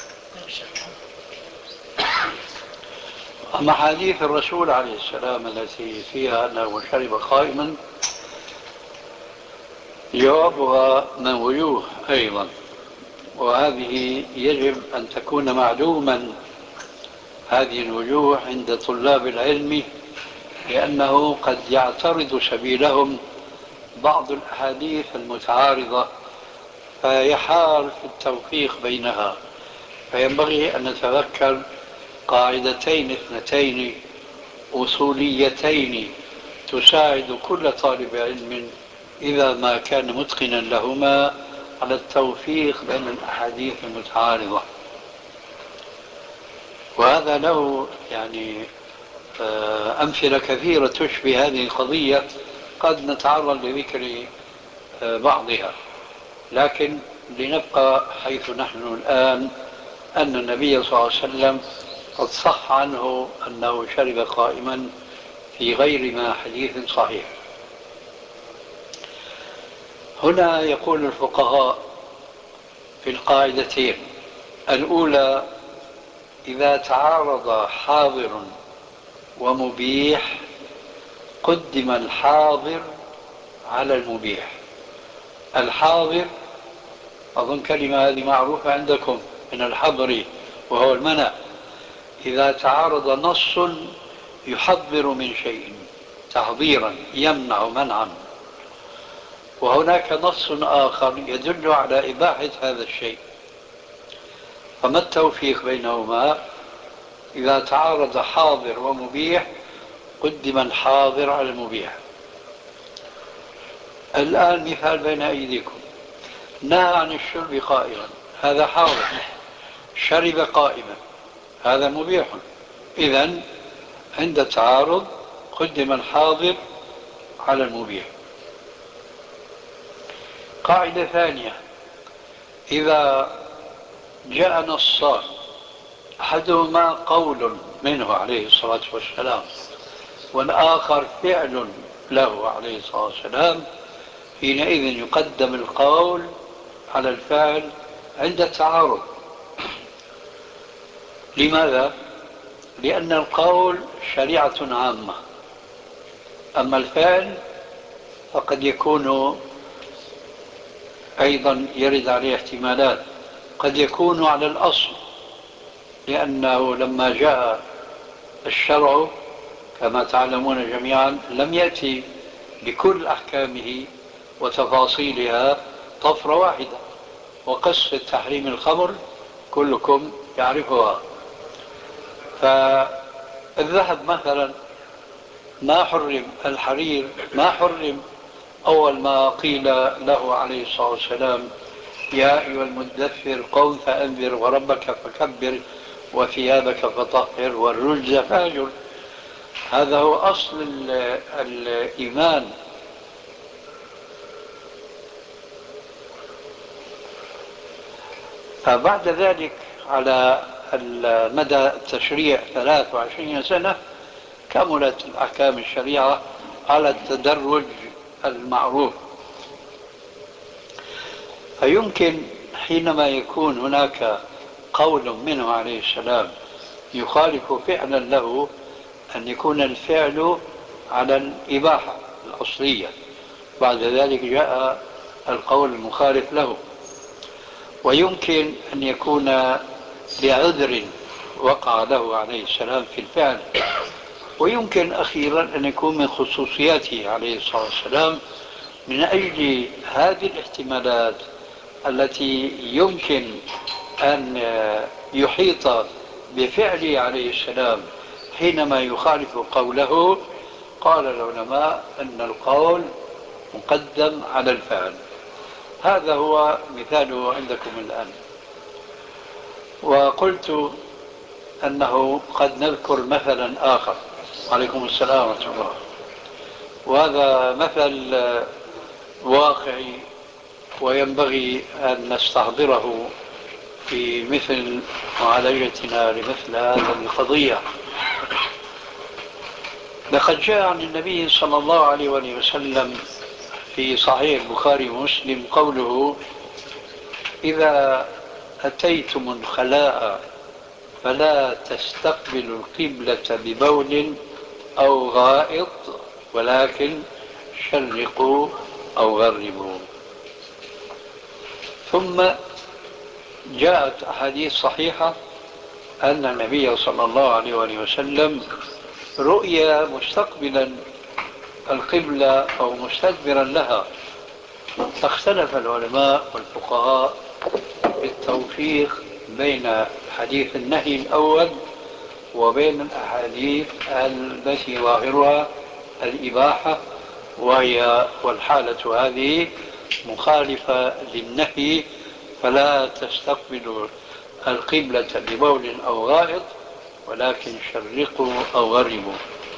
أما حديث الرسول عليه السلام التي فيها أنه شرب قائما جوابها من وجوه أيضا، وهذه يجب أن تكون معلوما هذه الوجوه عند طلاب العلم، لأنه قد يعترض سبيلهم بعض الأحاديث المتعارضة فيحار في التوفيق بينها. فينبغي أن نتذكر قاعدتين اثنتين أصوليتين تساعد كل طالب علم إذا ما كان متقنا لهما على التوفيق بين الأحاديث المتعارضة. وهذا له يعني أمثلة كثيرة تشبه هذه القضية، قد نتعرض لذكر بعضها، لكن لنبقى حيث نحن الآن أن النبي صلى الله عليه وسلم قد صح عنه أنه شرب قائما في غير ما حديث صحيح. هنا يقول الفقهاء في القاعدتين الأولى: إذا تعارض حاضر ومبيح قدم الحاضر على المبيح. الحاضر أظن كلمة هذه معروفة عندكم من الحظر وهو المنع. إذا تعارض نص يحذر من شيء تحذيرا يمنع منعا، وهناك نص آخر يدل على إباحة هذا الشيء، فما التوفيق بينهما؟ إذا تعارض حاضر ومبيح قدم الحاضر على المبيح. الآن مثال بين أيديكم: نهى عن الشرب قائما، هذا حاضر، شرب قائما، هذا مبيح. إذن عند التعارض قدم الحاضر على المبيح. قاعدة ثانية: إذا جاء نصان أحدهما قول منه عليه الصلاة والسلام والآخر فعل له عليه الصلاة والسلام، حينئذ يقدم القول على الفعل عند التعارض. لماذا؟ لأن القول شريعة عامة، أما الفعل فقد يكون أيضا يرد عليه احتمالات، قد يكون على الأصل، لأنه لما جاء الشرع كما تعلمون جميعا لم يأتي بكل أحكامه وتفاصيلها طفرة واحدة، وقصة تحريم الخمر كلكم يعرفها. فالذهب مثلا ما حرم، الحرير ما حرم أول ما قيل له عليه الصلاة والسلام: يا أيها المدثر قم فأنذر وربك فكبر وثيابك فطهر والرجز فاهجر. هذا هو أصل الإيمان. فبعد ذلك على مدى التشريع ثلاث وعشرين سنة كملت الأحكام الشريعة على التدرج المعروف. فيمكن حينما يكون هناك قول منه عليه السلام يخالف فعلا له أن يكون الفعل على الإباحة الأصلية، بعد ذلك جاء القول المخالف له. ويمكن أن يكون لعذر وقع له عليه السلام في الفعل، ويمكن أخيرا أن يكون من خصوصياته عليه الصلاة والسلام. من أجل هذه الاحتمالات التي يمكن أن يحيط بفعله عليه السلام حينما يخالف قوله، قال العلماء أن القول مقدم على الفعل. هذا هو مثاله عندكم الآن. وقلت أنه قد نذكر مثلا آخر. عليكم السلام ورحمة الله. وهذا مثل واقعي وينبغي أن نستحضره في مثل معالجتنا لمثل هذه القضية. لقد جاء عن النبي صلى الله عليه وسلم في صحيح البخاري ومسلم قوله: إذا أتيتم الخلاء فلا تستقبلوا القبلة ببول أو غائط ولكن شرقوا أو غربوا. ثم جاءت أحاديث صحيحة أن النبي صلى الله عليه وسلم رؤيا مستقبلا القبلة أو مستدبرا لها. فاختلف العلماء والفقهاء بالتوفيق بين حديث النهي الأول وبين الأحاديث التي ظاهرها الإباحة، وهي والحالة هذه مخالفة للنهي: فلا تستقبلوا القبلة ببول أو غائط ولكن شرقوا أو غربوا.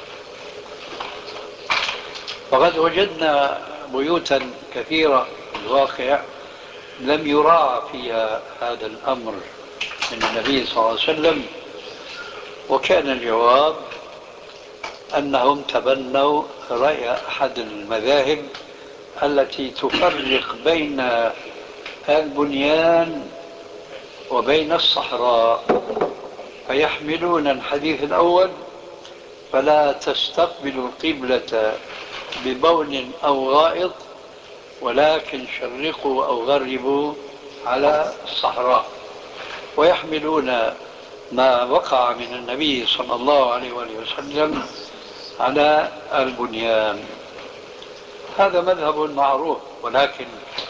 وقد وجدنا بيوتا كثيرة في الواقع لم يراعى فيها هذا الأمر من النبي صلى الله عليه وسلم، وكان الجواب أنهم تبنوا رأي أحد المذاهب التي تفرق بين البنيان وبين الصحراء، فيحملون الحديث الأول: فلا تستقبلوا القبلة ببول أو غائط ولكن شرقوا أو غربوا على الصحراء، ويحملون ما وقع من النبي صلى الله عليه وسلم على البنيان. هذا مذهب معروف، ولكن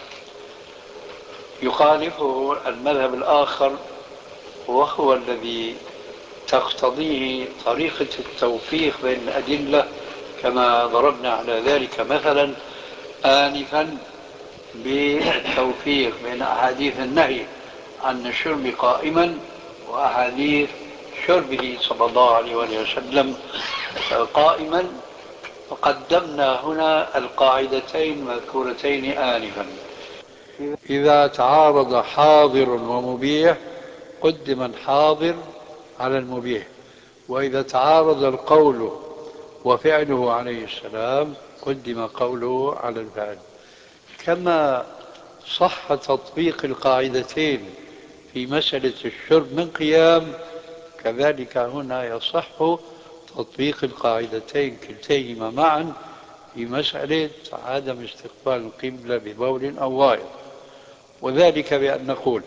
يخالفه المذهب الآخر، وهو الذي تقتضيه طريقة التوفيق بين الأدلة، كما ضربنا على ذلك مثلا آنفا بالتوفيق بين أحاديث النهي عن الشرب قائما وأحاديث شربه صلى الله عليه وسلم قائما. وقدمنا هنا القاعدتين مذكورتين آنفا: إذا تعارض حاضر ومبيح قدم الحاضر على المبيح، وإذا تعارض القول وفعله عليه السلام قدم قوله على الفعل. كما صح تطبيق القاعدتين في مسألة الشرب من قيام، كذلك هنا يصح تطبيق القاعدتين كلتيهما معا في مسألة عدم استقبال القبلة ببول أو غائط، وذلك بأن نقول: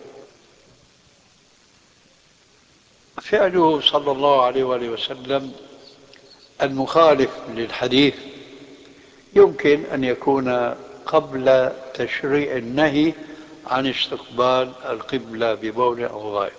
فعله صلى الله عليه وسلم المخالف للحديث يمكن أن يكون قبل تشريع النهي عن استقبال القبلة ببول أو غائط،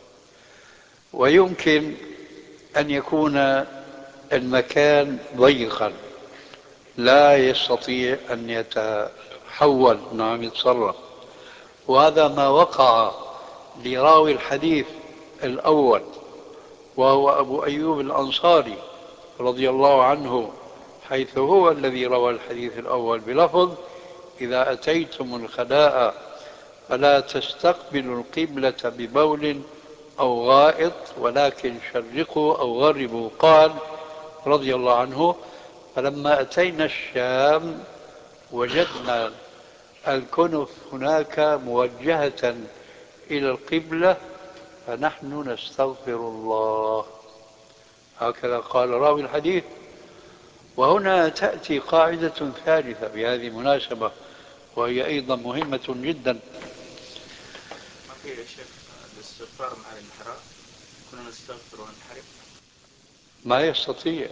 ويمكن أن يكون المكان ضيقا لا يستطيع أن يتحول، نعم يتصرف. وهذا ما وقع لراوي الحديث الأول وهو أبو أيوب الأنصاري رضي الله عنه، حيث هو الذي روى الحديث الأول بلفظ: إذا أتيتم الخلاء فلا تستقبلوا القبلة ببول أو غائط ولكن شرقوا أو غربوا. قال رضي الله عنه: فلما أتينا الشام وجدنا الكنف هناك موجهة إلى القبلة فنحن نستغفر الله. هكذا قال راوي الحديث. وهنا تأتي قاعدة ثالثة بهذه المناسبة، وهي أيضا مهمة جدا. ما في يا شيخ الاستغفار مع الانحراف، كنا نستغفر وننحرف؟ ما يستطيع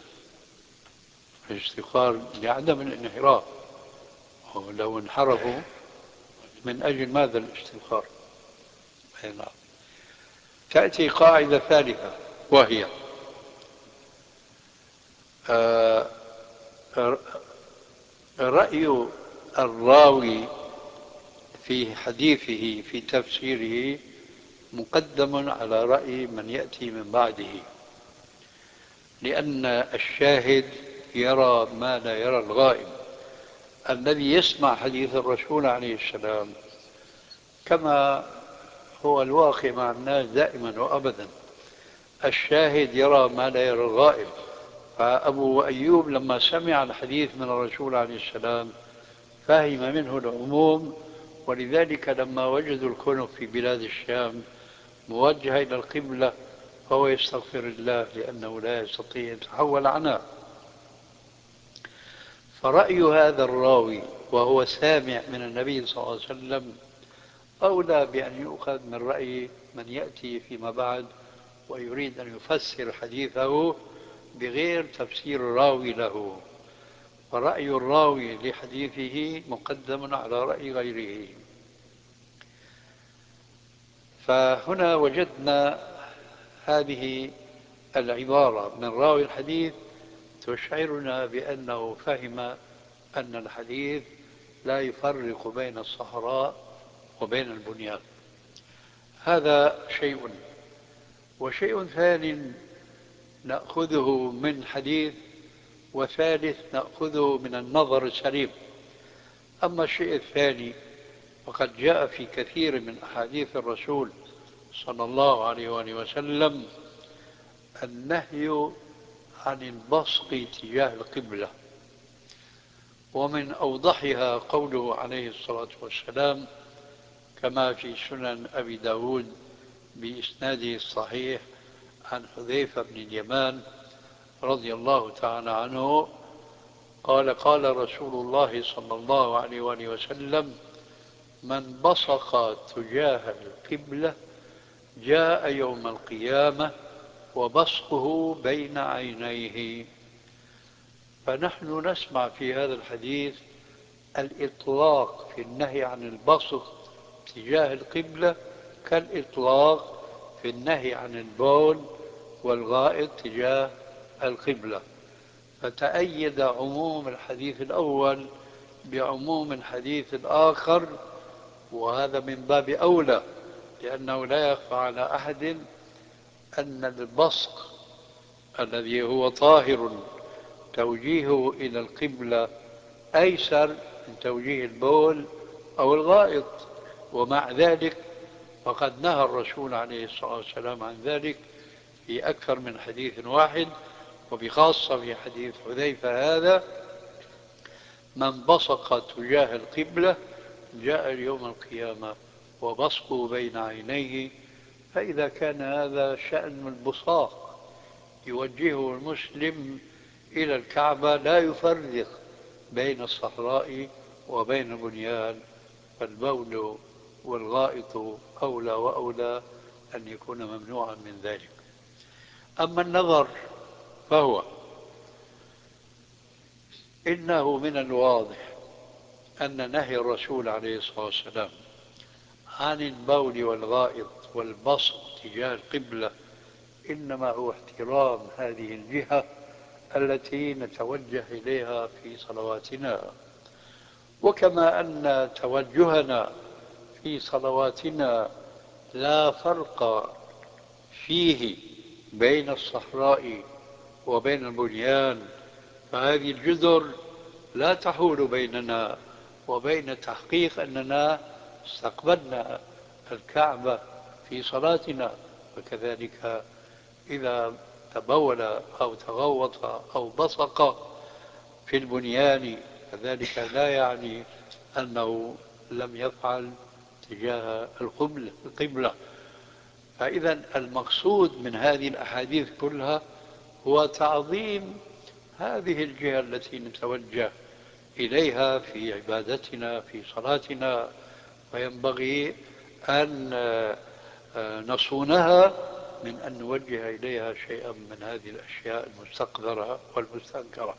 الاستغفار لعدم الانحراف، ولو انحرفوا من أجل ماذا الاستغفار؟ نعم. تأتي قاعدة ثالثة وهي آه رأي الراوي في حديثه في تفسيره مقدم على رأي من يأتي من بعده، لأن الشاهد يرى ما لا يرى الغائب. الذي يسمع حديث الرسول عليه السلام كما هو الواقع مع الناس دائما وأبدا، الشاهد يرى ما لا يرى الغائب. فأبو أيوب لما سمع الحديث من الرسول عليه السلام فهم منه العموم، ولذلك لما وجدوا الكنف في بلاد الشام موجهة إلى القبلة فهو يستغفر الله لأنه لا يستطيع أن يتحول عنها. فرأي هذا الراوي وهو سامع من النبي صلى الله عليه وسلم أولى بأن يؤخذ من رأي من يأتي فيما بعد ويريد أن يفسر حديثه بغير تفسير الراوي له. فرأي الراوي لحديثه مقدم على رأي غيره. فهنا وجدنا هذه العبارة من راوي الحديث تشعرنا بأنه فهم أن الحديث لا يفرق بين الصحراء وبين البنيان. هذا شيء. وشيء ثاني نأخذه من حديث، وثالث نأخذه من النظر السليم. أما الشيء الثاني فقد جاء في كثير من أحاديث الرسول صلى الله عليه وآله وسلم النهي عن البصق تجاه القبلة، ومن أوضحها قوله عليه الصلاة والسلام كما في سنن أبي داود بإسناده الصحيح عن حذيفة بن اليمان رضي الله تعالى عنه قال قال رسول الله صلى الله عليه وآله وسلم من بصق تجاه القبلة جاء يوم القيامة وبصقه بين عينيه. فنحن نسمع في هذا الحديث الإطلاق في النهي عن البصق تجاه القبلة كالإطلاق في النهي عن البول والغائط تجاه القبلة، فتأيد عموم الحديث الأول بعموم الحديث الآخر. وهذا من باب أولى، لأنه لا يخفى على أحد أن البصق الذي هو طاهر توجيهه إلى القبلة أيسر من توجيه البول أو الغائط، ومع ذلك فقد نهى الرسول عليه الصلاة والسلام عن ذلك في أكثر من حديث واحد، وبخاصة في حديث حذيفة هذا من بصق تجاه القبلة جاء يوم القيامة وبصقه بين عينيه. فإذا كان هذا شأن البصاق يوجهه المسلم إلى الكعبة لا يفرق بين الصحراء وبين البنيان، فالبول والغائط أولى وأولى أن يكون ممنوعا من ذلك. أما النظر فهو إنه من الواضح أن نهي الرسول عليه الصلاة والسلام عن البول والغائط والبصق تجاه القبلة إنما هو احترام هذه الجهة التي نتوجه إليها في صلواتنا، وكما أن توجهنا في صلواتنا لا فرق فيه بين الصحراء وبين البنيان، فهذه الجذر لا تحول بيننا وبين تحقيق أننا استقبلنا الكعبة في صلاتنا. وكذلك إذا تبول أو تغوط أو بصق في البنيان فذلك لا يعني أنه لم يفعل تجاه القبلة. فإذا المقصود من هذه الأحاديث كلها هو تعظيم هذه الجهة التي نتوجه إليها في عبادتنا في صلاتنا، وينبغي أن نصونها من أن نوجه إليها شيئا من هذه الأشياء المستقذرة والمستنكرة.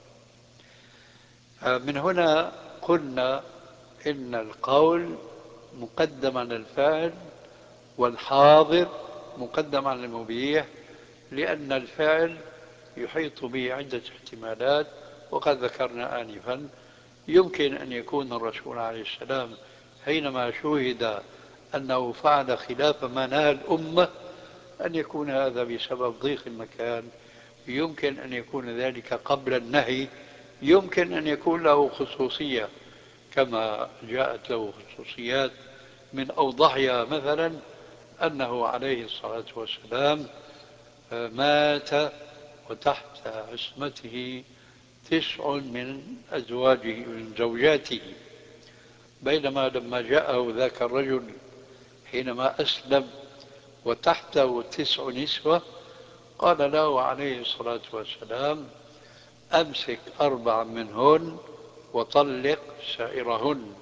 من هنا قلنا إن القول مقدم على الفعل والحاضر مقدم على المبيح، لأن الفعل يحيط به عدة احتمالات، وقد ذكرنا آنفا يمكن أن يكون الرسول عليه السلام حينما شوهد أنه فعل خلاف ما نهى الأمة أن يكون هذا بسبب ضيق المكان، يمكن أن يكون ذلك قبل النهي، يمكن أن يكون له خصوصية كما جاءت له خصوصيات من أوضحها مثلا أنه عليه الصلاة والسلام مات وتحت عصمته تسع من أزواجه من زوجاته، بينما لما جاءه ذاك الرجل حينما أسلم وتحته تسع نسوة قال له عليه الصلاة والسلام أمسك أربع منهن وطلق سائرهن.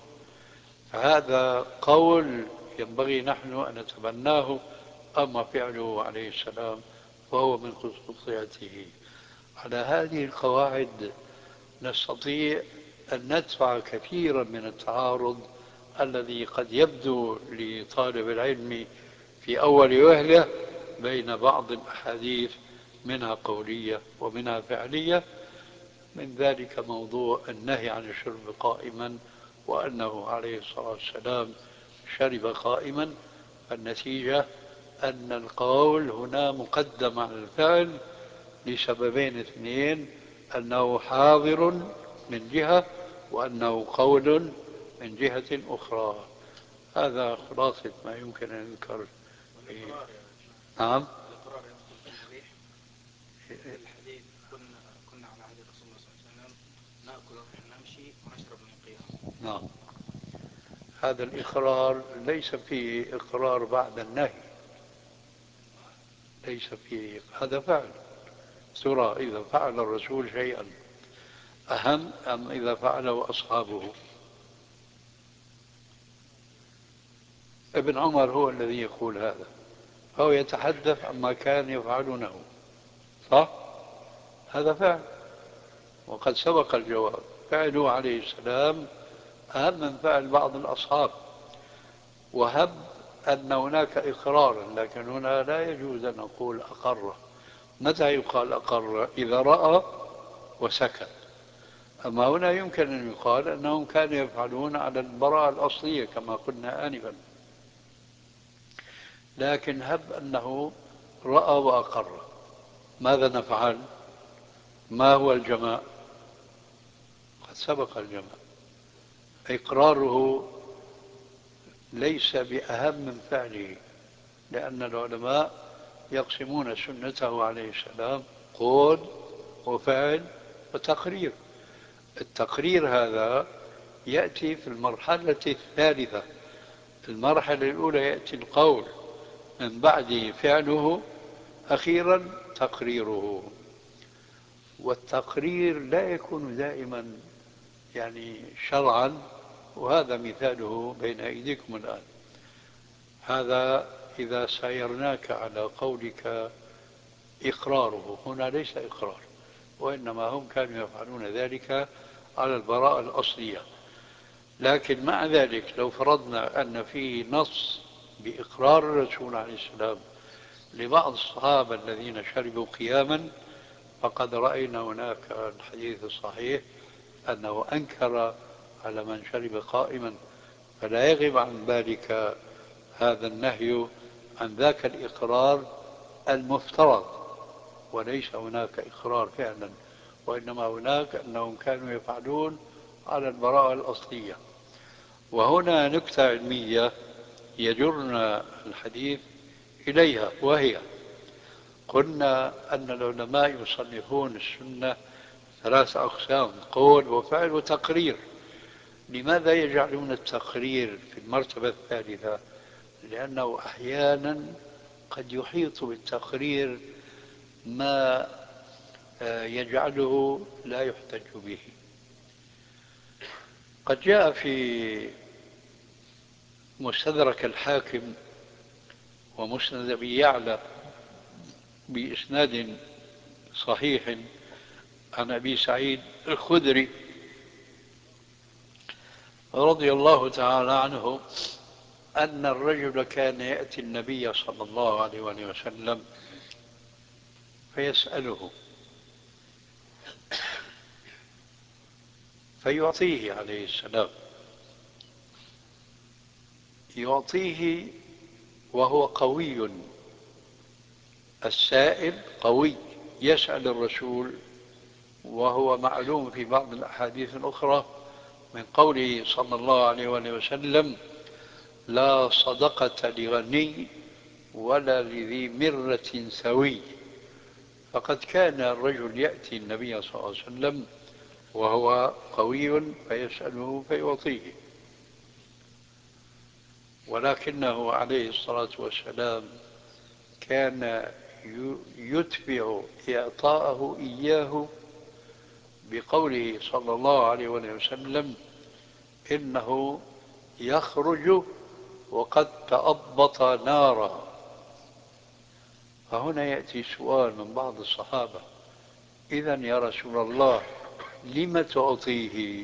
فهذا قول ينبغي نحن أن نتبناه، أما فعله عليه السلام وهو من خصوصيته. على هذه القواعد نستطيع أن ندفع كثيرا من التعارض الذي قد يبدو لطالب العلم في أول وهلة بين بعض الأحاديث منها قولية ومنها فعلية. من ذلك موضوع النهي عن الشرب قائما، وأنه عليه الصلاة والسلام شرب قائما. النتيجة أن القول هنا مقدم على الفعل لسببين اثنين، أنه حاضر من جهة وأنه قول من جهة أخرى. هذا خلاصة ما يمكن أن يذكر. الإقرار يا نعم. الإقرار يدخل في المبيح. الحديث كنا كنا على عهد رسول الله صلى الله عليه وسلم نأكل ونحن نمشي ونشرب من قيام. نعم. هذا الإقرار ليس فيه إقرار بعد النهي، ليس فيه، هذا فعل. ترى إذا فعل الرسول شيئا أهم أم إذا فعله أصحابه؟ ابن عمر هو الذي يقول هذا، فهو يتحدث عما كان يفعلونه، صح؟ هذا فعل، وقد سبق الجواب. فعله عليه السلام أهم من فعل بعض الأصحاب. وهب أن هناك إقرارا، لكن هنا لا يجوز أن نقول أقر. متى يقال أقر؟ إذا رأى وسكت. أما هنا يمكن أن يقال أنهم كانوا يفعلون على البراءة الأصلية كما قلنا آنفا، لكن هب أنه رأى وأقر، ماذا نفعل؟ ما هو الجماع؟ قد سبق الجماع. إقراره ليس بأهم من فعله، لأن العلماء يقسمون سنته عليه السلام قول وفعل وتقرير. التقرير هذا يأتي في المرحلة الثالثة. المرحلة الأولى يأتي القول، من بعده فعله، أخيرا تقريره. والتقرير لا يكون دائما يعني شرعا، وهذا مثاله بين أيديكم الآن. هذا إذا سايرناك على قولك إقراره، هنا ليس إقرار، وإنما هم كانوا يفعلون ذلك على البراءة الأصلية. لكن مع ذلك لو فرضنا أن في نص بإقرار الرسول عليه السلام لبعض الصحابة الذين شربوا قياما، فقد رأينا هناك الحديث الصحيح أنه أنكر على من شرب قائما. فلا يغيب عن بالك هذا النهي عن ذاك الإقرار المفترض، وليس هناك إقرار فعلا، وإنما هناك أنهم كانوا يفعلون على البراءة الأصلية. وهنا نكتة علمية يجرنا الحديث إليها، وهي قلنا أن العلماء يصنفون السنة ثلاث أقسام: قول وفعل وتقرير. لماذا يجعلون التقرير في المرتبة الثالثة؟ لأنه أحيانا قد يحيط بالتقرير ما يجعله لا يحتج به. قد جاء في مستدرك الحاكم ومسند أبي يعلى بإسناد صحيح عن أبي سعيد الخدري رضي الله تعالى عنه أن الرجل كان يأتي النبي صلى الله عليه وسلم فيسأله فيعطيه عليه السلام، يعطيه وهو قوي، السائل قوي، يسأل الرسول، وهو معلوم في بعض الأحاديث الأخرى من قوله صلى الله عليه وسلم: لا صدقة لغني ولا لذي مرة سوي. فقد كان الرجل يأتي النبي صلى الله عليه وسلم وهو قوي فيسأله فيعطيه، ولكنه عليه الصلاة والسلام كان يتبع إعطاءه إياه بقوله صلى الله عليه وسلم: إنه يخرج وقد تأبط نارا. فهنا يأتي سؤال من بعض الصحابة: إذن يا رسول الله لم تعطيه؟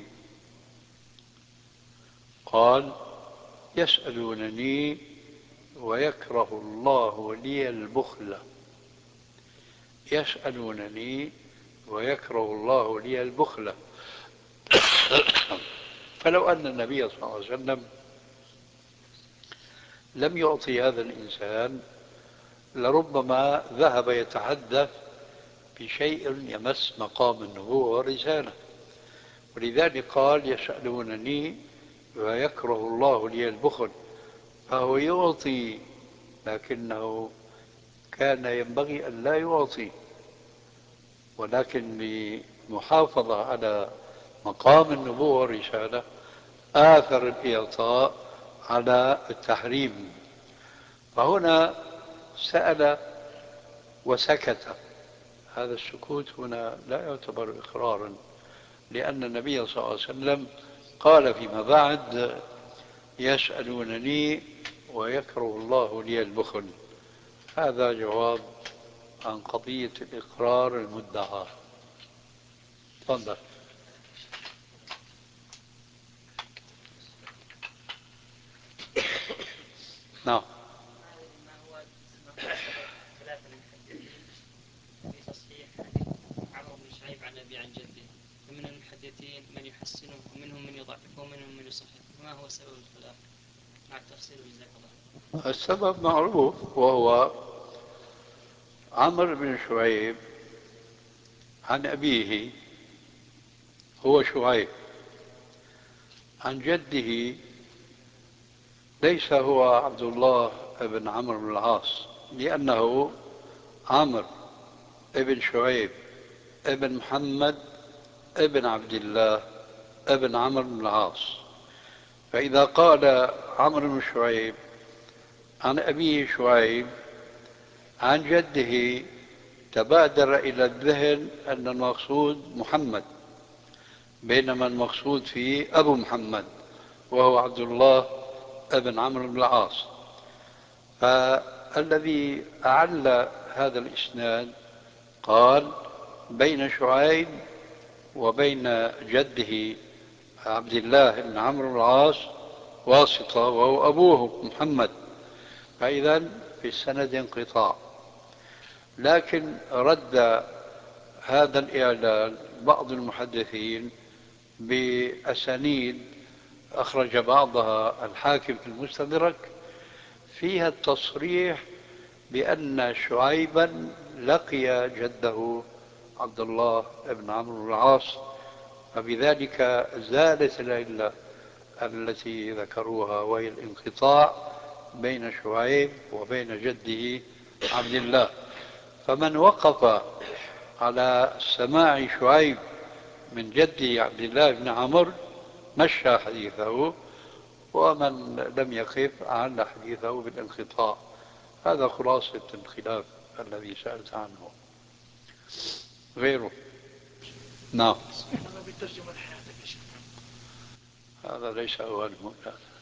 قال: يسألونني ويكره الله لي البخل. يسألونني ويكره الله لي البخل. فلو أن النبي صلى الله عليه وسلم لم يعطي هذا الإنسان لربما ذهب يتحدث بشيء يمس مقام النبوة والرسالة، ولذلك قال: يسألونني ويكره الله لي البخل. فهو يعطي، لكنه كان ينبغي أن لا يعطي، ولكن للمحافظة على مقام النبوة والرسالة آثر الإعطاء على التحريم. فهنا سأل وسكت. هذا السكوت هنا لا يعتبر إقرارا، لأن النبي صلى الله عليه وسلم قال فيما بعد: يسألونني ويكره الله لي البخل. هذا جواب عن قضية الإقرار المدعى. تفضل. نعم. ما هو سبب خلاف المحدثين في تصحيح حديث عمرو بن شعيب عن أبي عن جده؟ فمن المحدثين من يحسنه ومنهم من يضعفه ومنهم من يصححه، ما هو سبب الخلاف مع التفصيل؟ جزاك الله. السبب معروف، وهو عمرو بن شعيب عن أبيه هو شعيب، عن جده ليس هو عبد الله بن عمرو بن العاص، لأنه عمرو ابن شعيب ابن محمد ابن عبد الله ابن عمرو بن العاص. فإذا قال عمرو بن شعيب عن أبيه شعيب عن جده تبادر إلى الذهن أن المقصود محمد، بينما المقصود فيه أبو محمد وهو عبد الله ابن عمرو بن العاص. فالذي أعل هذا الإسناد قال: بين شعيب وبين جده عبد الله بن عمرو بن العاص واسطة وهو أبوه محمد، فإذا في السند انقطاع. لكن رد هذا الإعلان بعض المحدثين بأسانيد أخرج بعضها الحاكم في المستدرك فيها التصريح بأن شعيبا لقي جده عبد الله بن عمرو بن العاص، فبذلك زالت العلة التي ذكروها، وهي الانقطاع بين شعيب وبين جده عبد الله. فمن وقف على سماع شعيب من جده عبد الله بن عمرو مشى حديثه، ومن لم يقف أعل حديثه بالانقطاع. هذا خلاصة الخلاف الذي سألت عنه. غيره. نعم. سبحان الله بترجمة لحياتك يا شيخ. هذا ليس هو المولى.